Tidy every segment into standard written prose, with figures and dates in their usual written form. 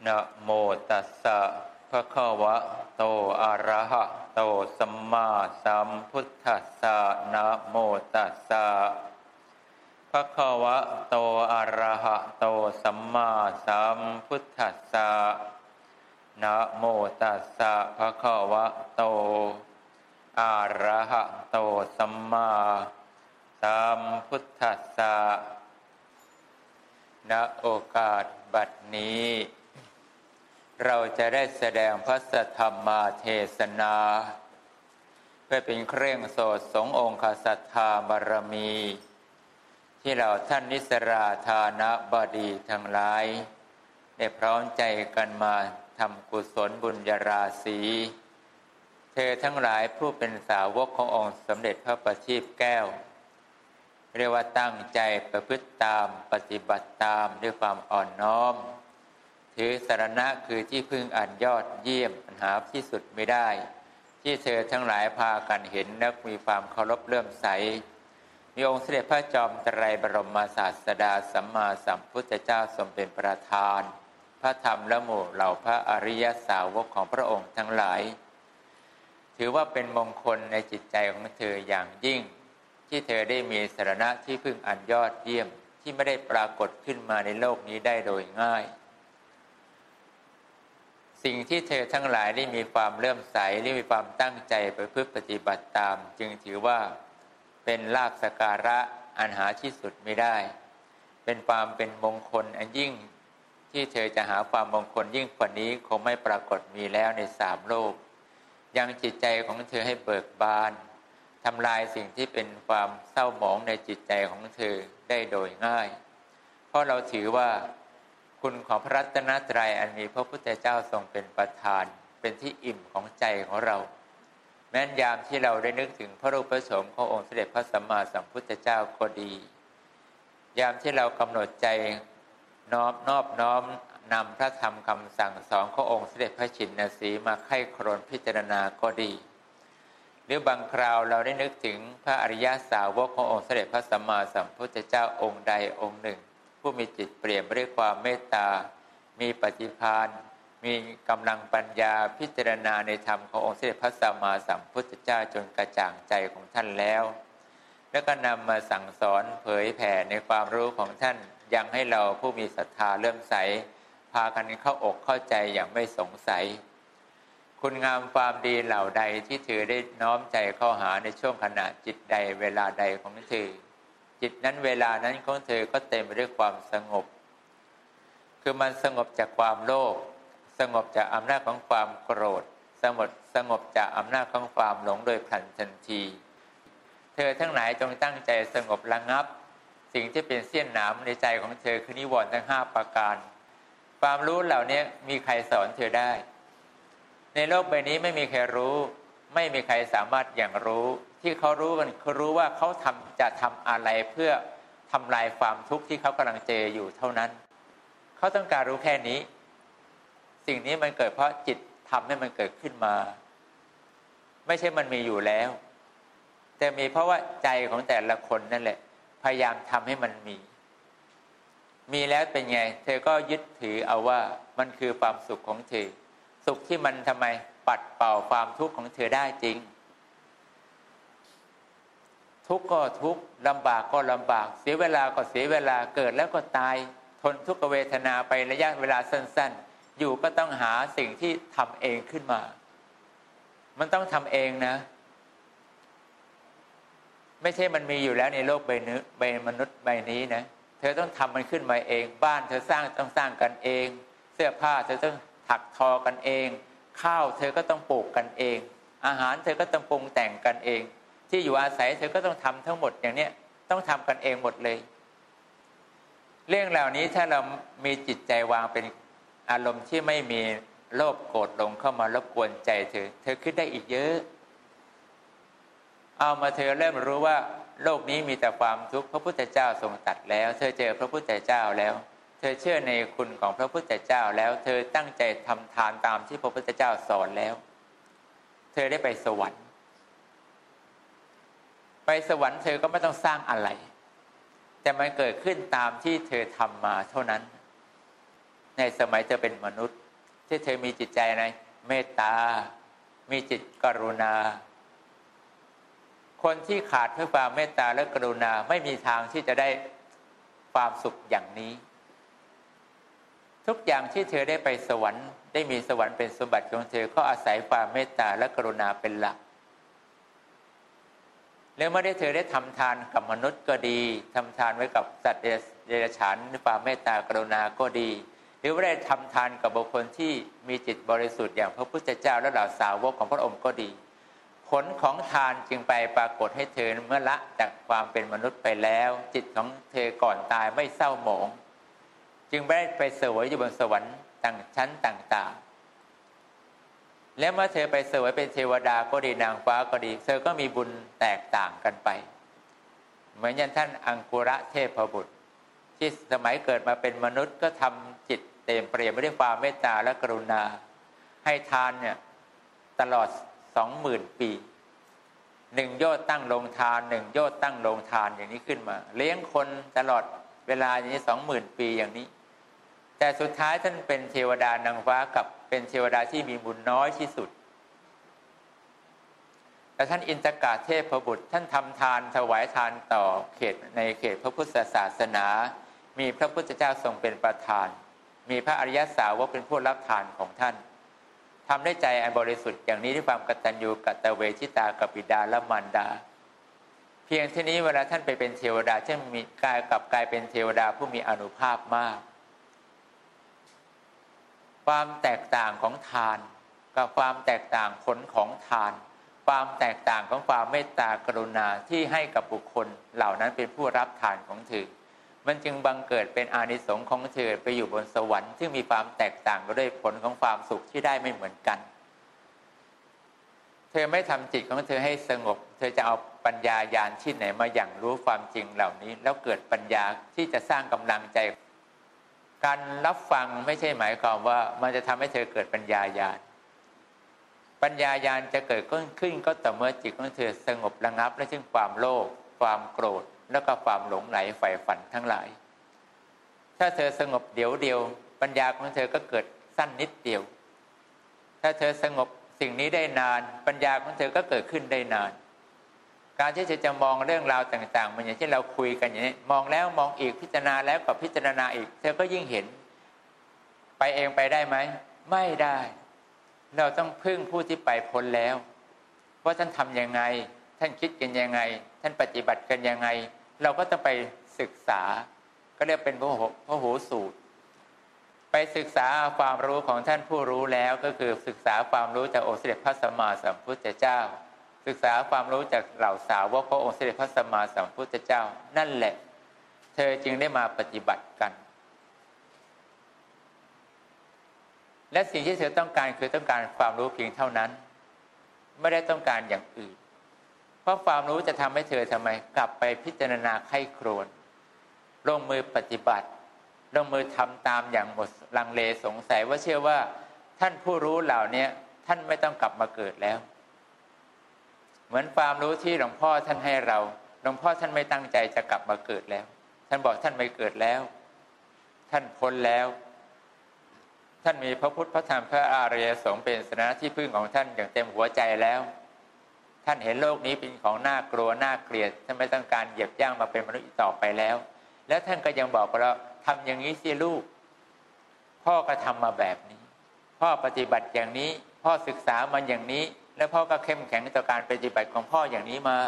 นะโมตัสสะภะคะวะโตอะระหะโตสัมมาสัมพุทธัสสะนะโมตัสสะภะคะวะโตอะระหะโตสัมมาสัมพุทธัสสะนะโมตัสสะภะคะวะโตอะระหะโตสัมมาสัมพุทธัสสะณโอกาสบัดนี้เราจะได้แสดงพระสัทธรรมาเทศนาเพื่อเป็นเครื่องโสดสงองค์ศรัทธาบารมีที่เราท่านนิสราธานบดีทั้งหลายได้พร้อมใจกันมาทำกุศลบุญญาราศีเธอทั้งหลายผู้เป็นสาวกขององค์สมเด็จพระประทีปแก้วเรียกว่าตั้งใจประพฤติตามปฏิบัติตามด้วยความอ่อนน้อมถือสรณะคือที่พึ่งอันยอดเยี่ยมปัญหาที่สุดไม่ได้ที่เธอทั้งหลายพากันเห็นและมีความเคารพเลื่อมใสมีองค์เสด็จพระจอมไตรบรมศาสดาสัมมาสัมพุทธเจ้าทรงเป็นประธานพระธรรมและหมู่เหล่าพระอริยสาวกของพระองค์ทั้งหลายถือว่าเป็นมงคลในจิตใจของเธออย่างยิ่งที่เธอได้มีสรณะที่พึ่งอันยอดเยี่ยมที่ไม่ได้ปรากฏขึ้นมาในโลกนี้ได้โดยง่ายสิ่งที่เธอทั้งหลายได้มีความเลื่อมใสได้มีความตั้งใจประพฤติปฏิบัติตามจึงถือว่าเป็นลาภสักการะอันหาที่สุดไม่ได้เป็นความเป็นมงคลอันยิ่งที่เธอจะหาความมงคลยิ่งกว่านี้คงไม่ปรากฏมีแล้วในสามโลกยังจิตใจของเธอให้เบิกบานทำลายสิ่งที่เป็นความเศร้าหมองในจิตใจของเธอได้โดยง่ายเพราะเราถือว่าคุณของพระรัตนตรัยอันมีพระพุทธเจ้าทรงเป็นประธานเป็นที่อิ่มของใจของเราแม้นยามที่เราได้นึกถึงพระรูปพระโฉมขององค์เสด็จพระสัมมาสัมพุทธเจ้าก็ดียามที่เรากำหนดใจนอบน้อมนำพระธรรมคำสั่งสอนขององค์เสด็จพระชินสีห์มาไข้ครวญพิจารณาก็ดีหรือบางคราวเราได้นึกถึงพระอริยสาวกขององค์เสด็จพระสัมมาสัมพุทธเจ้าองค์ใดองค์หนึ่งผู้มีจิตเปลี่ยนด้วยความเมตตามีปฏิภาณมีกำลังปัญญาพิจารณาในธรรมขององค์เสด็จพระสัมมาสัมพุทธเจ้าจนกระจ่างใจของท่านแล้วแล้วก็นำมาสั่งสอนเผยแผ่ในความรู้ของท่านยังให้เราผู้มีศรัทธาเลื่อมใสพากันเข้าอกเข้าใจอย่างไม่สงสัยคุณงามความดีเหล่าใดที่เธอได้น้อมใจเข้าหาในช่วงขณะจิตใดเวลาใดของเธอจิตนั้นเวลานั้นของเธอก็เต็มไปด้วยความสงบคือมันสงบจากความโลภสงบจากอำนาจของความโกรธสงบจากอำนาจของความหลงโดยพลันทันทีเธอทั้งหลายจงตั้งใจสงบระงับสิ่งที่เป็นเสี้ยนหนามในใจของเธอคือนิวรณ์ทั้ง5ประการความรู้เหล่านี้มีใครสอนเธอได้ในโลกใบนี้ไม่มีใครรู้ไม่มีใครสามารถอย่างรู้ที่เขารู้กันคือรู้ว่าเขาจะทำอะไรเพื่อทำลายความทุกข์ที่เขากำลังเจออยู่เท่านั้นเขาต้องการรู้แค่นี้สิ่งนี้มันเกิดเพราะจิตทำให้มันเกิดขึ้นมาไม่ใช่มันมีอยู่แล้วแต่มีเพราะว่าใจของแต่ละคนนั่นแหละพยายามทำให้มันมีแล้วเป็นไงเธอก็ยึดถือเอาว่ามันคือความสุขของเธอสุขที่มันทำไมปัดเป่าความทุกข์ของเธอได้จริงทุกข์ก็ทุกข์ลำบากก็ลำบากเสียเวลาก็เสียเวลาเกิดแล้วก็ตายทนทุกขเวทนาไประยะเวลาสั้นๆอยู่ก็ต้องหาสิ่งที่ทำเองขึ้นมามันต้องทำเองนะไม่ใช่มันมีอยู่แล้วในโลกใบนี้ใบมนุษย์ใบนี้นะเธอต้องทำมันขึ้นมาเองบ้านเธอต้องสร้างกันเองเสื้อผ้าเธอต้องถักทอกันเองข้าวเธอก็ต้องปลูกกันเองอาหารเธอก็ต้องปรุงแต่งกันเองที่อยู่อาศัยเธอก็ต้องทำทั้งหมดอย่างเนี้ยต้องทำกันเองหมดเลยเรื่องเหล่านี้ถ้าเรามีจิตใจวางเป็นอารมณ์ที่ไม่มีโลภโกรธหลงเข้ามารบกวนใจเธอขึ้นได้อีกเยอะเอามาเธอเริ่มรู้ว่าโลกนี้มีแต่ความทุกข์พระพุทธเจ้าทรงตรัสแล้วเธอเจอพระพุทธเจ้าแล้วเธอเชื่อในคุณของพระพุทธเจ้าแล้วเธอตั้งใจทำทานตามที่พระพุทธเจ้าสอนแล้วเธอได้ไปสวรรค์เธอก็ไม่ต้องสร้างอะไรแต่มันเกิดขึ้นตามที่เธอทำมาเท่านั้นในสมัยเธอเป็นมนุษย์ที่เธอมีจิตใจอะไรเมตตามีจิตกรุณาคนที่ขาดเพื่อความเมตตาและกรุณาไม่มีทางที่จะได้ความสุขอย่างนี้ทุกอย่างที่เธอได้ไปสวรรค์ได้มีสวรรค์เป็นสมบัติของเธอก็อาศัยความเมตตาและกรุณาเป็นหลักแล้วเมื่อได้เธอได้ทำทานกับมนุษย์ก็ดีทำทานไว้กับสัตว์เดรัจฉานด้วยความเมตตากรุณาก็ดีหรือว่าได้ทำทานกับบุคคลที่มีจิตบริสุทธิ์อย่างพระพุทธเจ้าและเหล่าสาวกของพระองค์ก็ดีผลของทานจึงไปปรากฏให้เธอเมื่อละจากความเป็นมนุษย์ไปแล้วจิตของเธอก่อนตายไม่เศร้าหมองจึงไม่ได้ไปเสวยอยู่บนสวรรค์ชั้นต่างๆและเมื่อเธอไปเสวยเป็นเทวดาก็ดีนางฟ้าก็ดีเธอก็มีบุญแตกต่างกันไปเหมือนอย่างท่านอังคุระเทพบุตรที่สมัยเกิดมาเป็นมนุษย์ก็ทำจิตเต็มเปี่ยมไปด้วยความเมตตาและกรุณาให้ทานเนี่ยตลอด20,000 ปี1 โยชน์ตั้งโรงทาน1 โยชน์ตั้งโรงทานอย่างนี้ขึ้นมาเลี้ยงคนตลอดเวลาอย่างนี้20,000 ปีอย่างนี้แต่สุดท้ายท่านเป็นเทวดานางฟ้ากับเป็นเทวดาที่มีบุญน้อยที่สุดแต่ท่านอินทกาเทพบุตรท่านทำทานถวายทานต่อในเขตพระพุทธศาสนามีพระพุทธเจ้าทรงเป็นประธานมีพระอริยสาวกเป็นผู้รับทานของท่านทำด้วยใจอันบริสุทธิ์อย่างนี้ด้วยความกตัญญูกตเวทิตากับบิดาและมารดาเพียงเท่านี้เวลาท่านไปเป็นเทวดาจะมีกลายเป็นเทวดาผู้มีอานุภาพมากความแตกต่างของทานกับความแตกต่างผลของทานความแตกต่างของความเมตตากรุณาที่ให้กับบุคคลเหล่านั้นเป็นผู้รับทานของเธอมันจึงบังเกิดเป็นอานิสงส์ของเธอไปอยู่บนสวรรค์ซึ่งมีความแตกต่างกันด้วยผลของความสุขที่ได้ไม่เหมือนกันเธอไม่ทำจิตของเธอให้สงบเธอจะเอาปัญญาญาณที่ไหนมาอย่างรู้ความจริงเหล่านี้แล้วเกิดปัญญาที่จะสร้างกำลังใจการรับฟังไม่ใช่หมายความว่ามันจะทำให้เธอเกิดปัญญาญาณปัญญาญาณจะเกิดขึ้นก็ต่อเมื่อจิตของเธอสงบระงับและซึ่งความโลภความโกรธแล้วก็ความหลงไหลใฝ่ฝันทั้งหลายถ้าเธอสงบเดี๋ยวเดียวปัญญาของเธอก็เกิดสั้นนิดเดียวถ้าเธอสงบสิ่งนี้ได้นานปัญญาของเธอก็เกิดขึ้นได้นานการที่จะมองเรื่องราวต่างๆมันอย่างที่เราคุยกันอย่างนี้มองแล้วมองอีกพิจารณาแล้วก็พิจารณาอีกเธอก็ยิ่งเห็นไปเองไปได้ไหมไม่ได้เราต้องพึ่งผู้ที่ไปพ้นแล้วว่าท่านทำยังไงท่านคิดกันยังไงท่านปฏิบัติกันยังไงเราก็ต้องไปศึกษาก็เรียกเป็นพหูสูตรไปศึกษาความรู้ของท่านผู้รู้แล้วก็คือศึกษาความรู้จากองค์สมเด็จพระสัมมาสัมพุทธเจ้าศึกษาความรู้จากเหล่าสาวกขององค์สมเด็จพระสัมมาสัมพุทธเจ้านั่นแหละเธอจึงได้มาปฏิบัติกันและสิ่งที่เธอต้องการคือต้องการความรู้เพียงเท่านั้นไม่ได้ต้องการอย่างอื่นเพราะความรู้จะทำให้เธอทำไมกลับไปพิจารณาไข้ครวญลงมือปฏิบัติลงมือทำตามอย่างหมดลังเลสงสัยว่าเชื่อว่าท่านผู้รู้เหล่านี้ท่านไม่ต้องกลับมาเกิดแล้วเหมือนความรู้ที่หลวงพ่อท่านให้เราหลวงพ่อท่านไม่ตั้งใจจะกลับมาเกิดแล้วท่านบอกท่านไม่เกิดแล้วท่านพ้นแล้วท่านมีพระพุทธพระธรรมพระอริยสงฆ์เป็นสรณะที่พึ่งของท่านอย่างเต็มหัวใจแล้วท่านเห็นโลกนี้เป็นของน่ากลัวน่าเกลียดท่านไม่ต้องการเหยียบย่างมาเป็นมนุษย์ต่อไปแล้วแล้วท่านก็ยังบอกเราทำอย่างนี้สิลูกพ่อก็ทำมาแบบนี้พ่อปฏิบัติอย่างนี้พ่อศึกษามันอย่างนี้แล้วพ่อก็เข้มแข็งต่อการปฏิบัติของพ่ออย่างนี้มา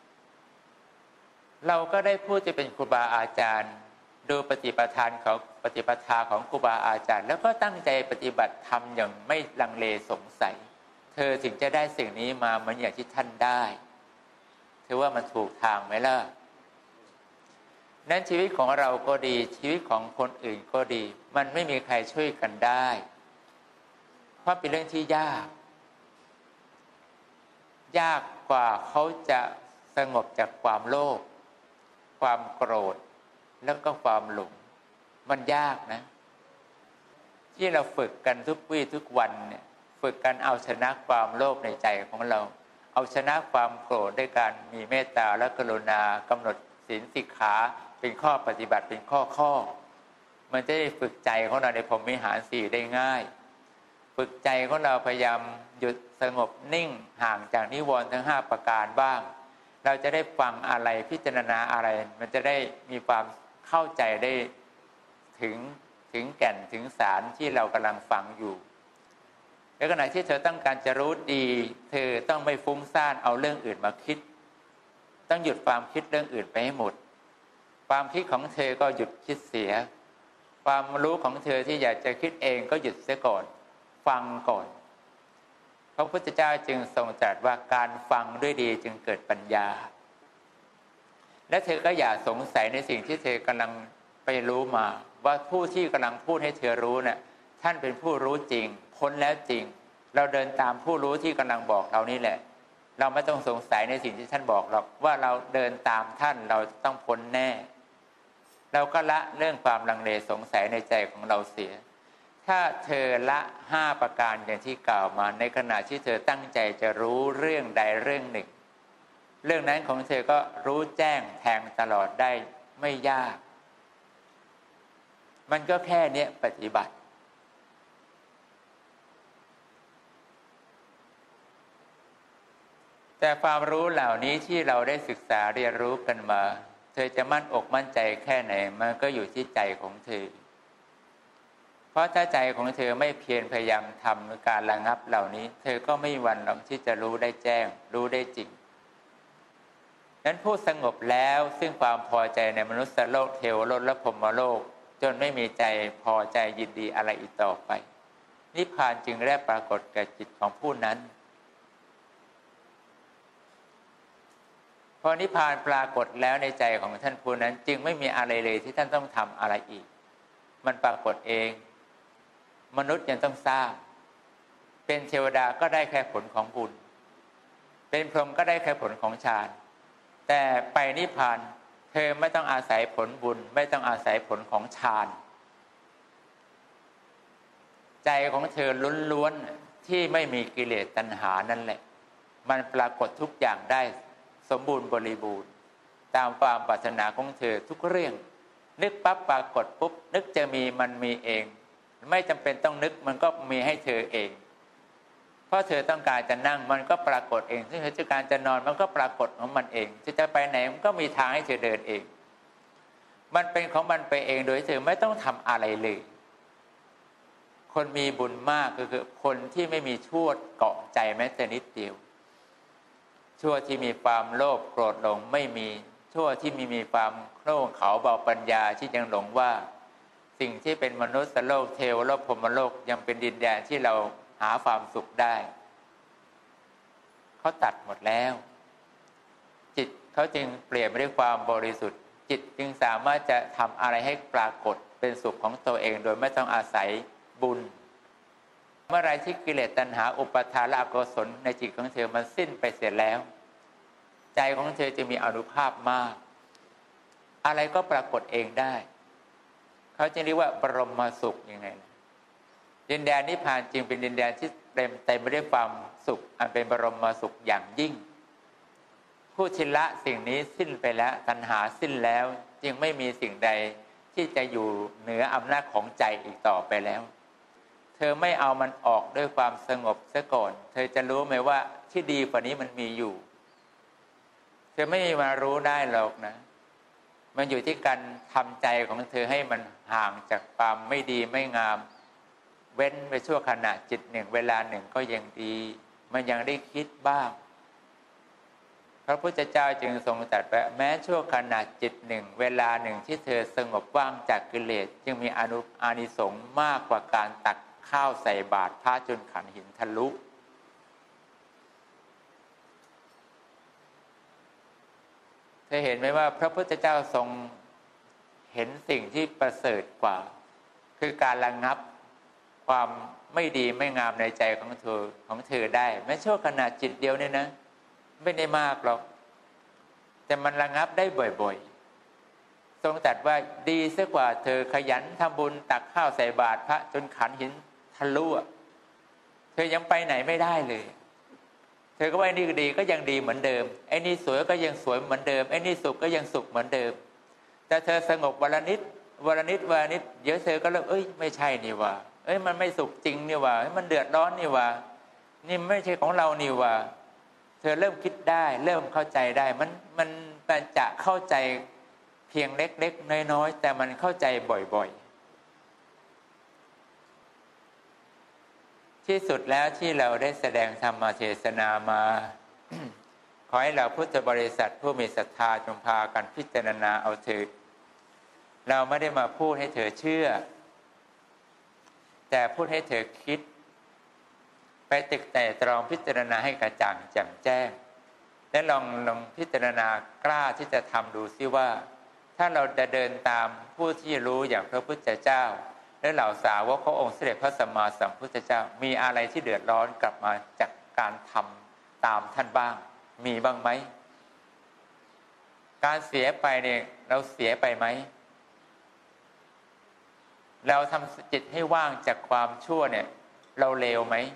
เราก็ได้พูดจะเป็นครูบาอาจารย์ดูปฏิปทาของครูบาอาจารย์แล้วก็ตั้งใจปฏิบัติธรรมอย่างไม่ลังเลสงสัยเธอถึงจะได้สิ่งนี้มาเหมือนอย่างที่ท่านได้ถือว่ามันถูกทางไหมล่ะนั้นชีวิตของเราก็ดีชีวิตของคนอื่นก็ดีมันไม่มีใครช่วยกันได้เพราะเป็นเรื่องที่ยากกว่าเขาจะสงบจากความโลภความโกรธแล้วก็ความหลงมันยากนะที่เราฝึกกันทุกวี่ทุกวันเนี่ยฝึกกันเอาชนะความโลภในใจของเราเอาชนะความโกรธด้วยการมีเมตตาและกรุณากำหนดศีลสิกขาเป็นข้อปฏิบัติเป็นข้อมันจะได้ฝึกใจของเราในพรหมวิหารสี่ได้ง่ายฝึกใจของเราพยายามหยุดสงบนิ่งห่างจากนิวรณ์ทั้ง5ประการบ้างเราจะได้ฟังอะไรพิจารณาอะไรมันจะได้มีความเข้าใจได้ถึงแก่นถึงสารที่เรากำลังฟังอยู่ในขณะที่เธอต้องการจะรู้ดีเธอต้องไม่ฟุ้งซ่านเอาเรื่องอื่นมาคิดต้องหยุดความคิดเรื่องอื่นไปให้หมดความคิดของเธอก็หยุดคิดเสียความรู้ของเธอที่อยากจะคิดเองก็หยุดเสียก่อนฟังก่อนพระพุทธเจ้าจึงทรงตรัสว่าการฟังด้วยดีจึงเกิดปัญญาและเธอก็อย่าสงสัยในสิ่งที่เธอกำลังไปรู้มาว่าผู้ที่กำลังพูดให้เธอรู้น่ะท่านเป็นผู้รู้จริงพ้นแล้วจริงเราเดินตามผู้รู้ที่กำลังบอกเรานี่แหละเราไม่ต้องสงสัยในสิ่งที่ท่านบอกหรอกว่าเราเดินตามท่านเราต้องพ้นแน่เราก็ละเรื่องความลังเลสงสัยในใจของเราเสียถ้าเธอละ5ประการอย่างที่กล่าวมาในขณะที่เธอตั้งใจจะรู้เรื่องใดเรื่องหนึ่งเรื่องนั้นของเธอก็รู้แจ้งแทงตลอดได้ไม่ยากมันก็แค่นี้ปฏิบัติแต่ความรู้เหล่านี้ที่เราได้ศึกษาเรียนรู้กันมาเธอจะมั่นอกมั่นใจแค่ไหนมันก็อยู่ที่ใจของเธอเพราะถ้าใจของเธอไม่เพียรพยายามทำการระงับเหล่านี้เธอก็ไม่มีวันหรอกที่จะรู้ได้แจ้งรู้ได้จริงนั้นผู้สงบแล้วซึ่งความพอใจในมนุษย์โลกเทวโลกและพรหมโลกจนไม่มีใจพอใจยินดีอะไรอีกต่อไปนิพพานจึงแลปรากฏแก่จิตของผู้นั้นพอนิพพานปรากฏแล้วในใจของท่านผู้นั้นจึงไม่มีอะไรเลยที่ท่านต้องทำอะไรอีกมันปรากฏเองมนุษย์ยังต้องสร้างเป็นเทวดาก็ได้แค่ผลของบุญเป็นพรหมก็ได้แค่ผลของฌานแต่ไปนิพพานเธอไม่ต้องอาศัยผลบุญไม่ต้องอาศัยผลของฌานใจของเธอล้วนๆที่ไม่มีกิเลสตัณหานั่นแหละมันปรากฏทุกอย่างได้สมบูรณ์บริบูรณ์ตามความปรารถนาของเธอทุกเรื่องนึกปั๊บปรากฏปุ๊บนึกจะมีมันมีเองไม่จำเป็นต้องนึกมันก็มีให้เธอเองเพราะเธอต้องการจะนั่งมันก็ปรากฏเองซึ่งเธอต้องการจะนอนมันก็ปรากฏของมันเองจะไปไหนมันก็มีทางให้เธอเดินเองมันเป็นของมันไปเองโดยเธอไม่ต้องทำอะไรเลยคนมีบุญมากก็คือคนที่ไม่มีชั่วเกาะใจแม้แต่นิดเดียวชั่วที่มีความโลภโกรธหลงไม่มีชั่วที่มีความโง่เขลาเบาปัญญาที่ยังหลงว่าสิ่งที่เป็นมนุษย์โลกเทวโลกพรหมโลกยังเป็นดินแดนที่เราหาความสุขได้เขาตัดหมดแล้วจิตเขาจึงเปลี่ยนไปด้วยความบริสุทธิ์จิตจึงสามารถจะทำอะไรให้ปรากฏเป็นสุขของตัวเองโดยไม่ต้องอาศัยบุญเมื่อไรที่กิเลสตัณหาอุปาทานและอกุศลในจิตของเธอมันสิ้นไปเสียแล้วใจของเธอจะมีอานุภาพมากอะไรก็ปรากฏเองได้เขาจะเรียกว่าบรมสุขยังไงดินแดนนิพพานจึงเป็นดินแดนที่เต็มไปด้วยความสุขอันเป็นบรมสุขอย่างยิ่งผู้ที่ละสิ่งนี้สิ้นไปแล้วตัณหาสิ้นแล้วจึงไม่มีสิ่งใดที่จะอยู่เหนืออำนาจของใจอีกต่อไปแล้วเธอไม่เอามันออกด้วยความสงบซะก่อนเธอจะรู้ไหมว่าที่ดีกว่านี้มันมีอยู่เธอไม่มารู้ได้หรอกนะมันอยู่ที่การทำใจของเธอให้มันห่างจากความไม่ดีไม่งามเว้นไปชั่วขณะจิตหนึ่งเวลาหนึ่งก็ยังดีมันยังได้คิดบ้างพระพุทธเจ้าจึงทรงตรัสว่าแม้ชั่วขณะจิตหนึ่งเวลาหนึ่งที่เธอสงบว่างจากกิเลสจึงมีอานิสงส์มากกว่าการตักข้าวใส่บาตรพระจนขันหินทะลุเธอเห็นไหมว่าพระพุทธเจ้าทรงเห็นสิ่งที่ประเสริฐกว่าคือการระงับความไม่ดีไม่งามในใจของเธอได้แม้ชั่วขณะจิตเดียวเนี่ยนะไม่ได้มากหรอกแต่มันระงับได้บ่อยๆทรงตรัสว่าดีเสียกว่าเธอขยันทำบุญตักข้าวใส่บาตรพระจนขันหินทะลุเธอยังไปไหนไม่ได้เลยเธอก็ว่าไอ้นี่ดีก็ยังดีเหมือนเดิมไอ้นี่สวยก็ยังสวยเหมือนเดิมไอ้นี่สุขก็ยังสุขเหมือนเดิมแต่เธอสงบวันละนิดวันละนิดวันละนิดเดี๋ยวเธอก็เริ่มไม่ใช่นี่ว่ามันไม่สุขจริงนี่ว่ามันเดือดร้อนนี่ว่านี่ไม่ใช่ของเรานี่ว่าเธอเริ่มคิดได้เริ่มเข้าใจได้มันจะเข้าใจเพียงเล็กๆน้อยๆแต่มันเข้าใจบ่อยๆที่สุดแล้วที่เราได้แสดงธรรมเทศนามา ขอให้เราพุทธบริษัทผู้มีศรัทธาจงพากันพิจารณาเอาเถิดเราไม่ได้มาพูดให้เธอเชื่อแต่พูดให้เธอคิดไปตึกแต่ตรองพิจารณาให้กระจ่างแจ่มแจ้งและลองพิจารณากล้าที่จะทำดูซิว่าถ้าเราจะเดินตามผู้ที่รู้อย่างพระพุทธเจ้าและเหล่าสาวกขององค์สมเด็จพระสัมมาสัมพุทธเจ้ามีอะไรที่เดือดร้อนกลับมาจากการทำตามท่านบ้างมีบ้างไหมการเสียไปเนี่ยเราเสียไปไหมเราทำจิตให้ว่างจากความชั่วเนี่ยเราเลวไหม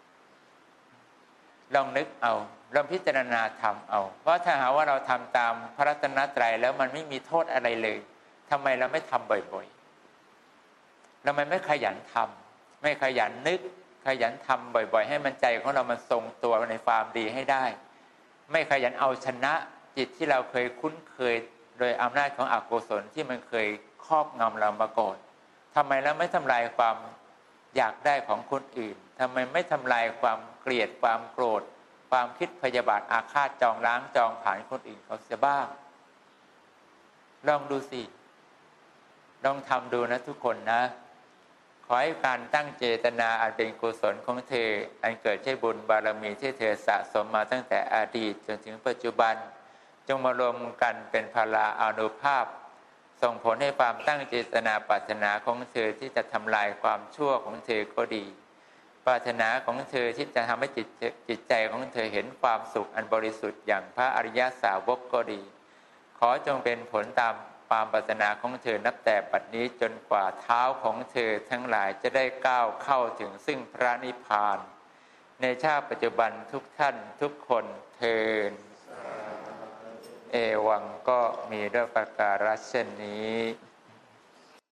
ลองนึกเอาลองพิจารณาทำเอาว่าถ้าหาว่าเราทำตามพระรัตนตรัยแล้วมันไม่มีโทษอะไรเลยทำไมเราไม่ทำบ่อยๆทำไมไม่ขยันทำไม่ขยันนึกขยันทำบ่อยๆให้มันใจของเรามันทรงตัวในความดีให้ได้ไม่ขยันเอาชนะจิตที่เราเคยคุ้นเคยโดยอำนาจของอกุศลที่มันเคยครอบงำเรามาก่อนทำไมเราไม่ทำลายความอยากได้ของคนอื่นทำไมไม่ทำลายความเกลียดความโกรธความคิดพยาบาทอาฆาตจองล้างจองผลาญคนอื่นเขาเสียบ้างลองดูสิลองทำดูนะทุกคนนะขอให้การตั้งเจตนาอันเป็นกุศลของเธออันเกิดใช้บุญบารมีที่เธอสะสมมาตั้งแต่อดีตจนถึงปัจจุบันจงมารวมกันเป็นพลาอานุภาพส่งผลให้ความตั้งเจตนาปรารถนาของเธอที่จะทำลายความชั่วของเธอก็ดีปรารถนาของเธอที่จะทำให้จิตใจของเธอเห็นความสุขอันบริสุทธิ์อย่างพระอริยสาวกก็ดีขอจงเป็นผลตามความปรารถนาของเธอนับแต่บัดนี้จนกว่าเท้าของเธอทั้งหลายจะได้ก้าวเข้าถึงซึ่งพระนิพพานในชาติปัจจุบันทุกท่านทุกคนเทอญเอวังก็มีด้วยประการฉะนี้